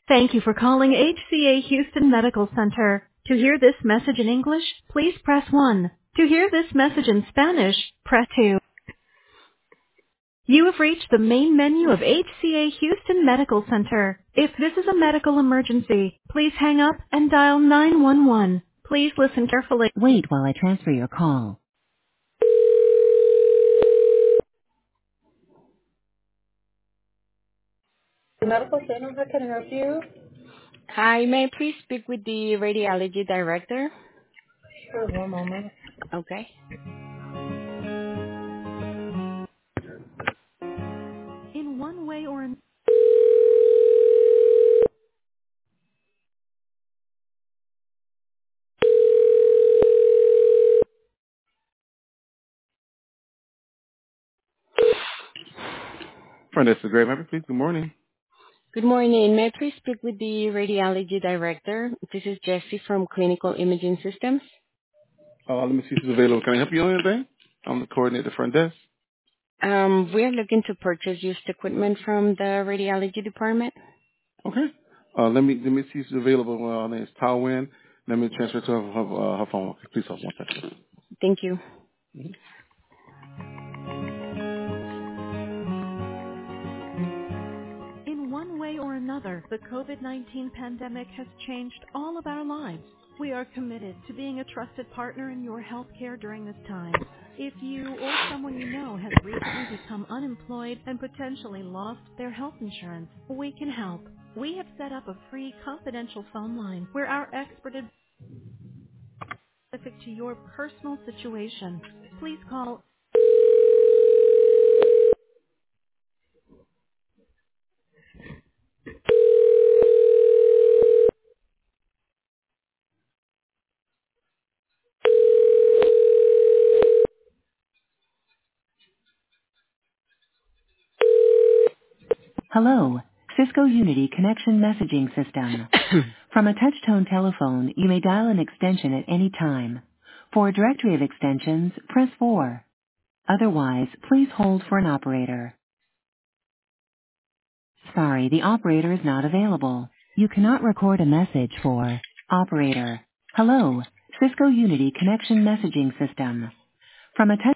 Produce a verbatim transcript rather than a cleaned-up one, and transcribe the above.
Thank you for calling H C A Houston Medical Center. To hear this message in English, please press one. To hear this message in Spanish, press two. You have reached the main menu of H C A Houston Medical Center. If this is a medical emergency, please hang up and dial nine one one. Please listen carefully. Wait while I transfer your call. Medical Center, how can I help you? Hi, may I please speak with the radiology director? Sure, one moment. Okay. In one way or another. Friend, this is Greg. Please, good morning. Good morning. May I please speak with the radiology director? This is Jessie from Clinical Imaging Systems. Uh, let me see if it's available. Can I help you on anything? I'm the coordinator front desk. Um, we are looking to purchase used equipment from the radiology department. Okay. Uh, let me let me see if it's available. Uh, her name is Tao Wen. Let me transfer to her, her, uh, her phone. Okay, please hold one second. Thank you. In one way or another, the COVID nineteen pandemic has changed all of our lives. We are committed to being a trusted partner in your healthcare during this time. If you or someone you know has recently become unemployed and potentially lost their health insurance, we can help. We have set up a free confidential phone line where our expert advice is specific to your personal situation. Please call. Hello, Cisco Unity Connection Messaging System. From a touch-tone telephone, you may dial an extension at any time. For a directory of extensions, press four. Otherwise, please hold for an operator. Sorry, the operator is not available. You cannot record a message for operator. Hello, Cisco Unity Connection Messaging System. From a touch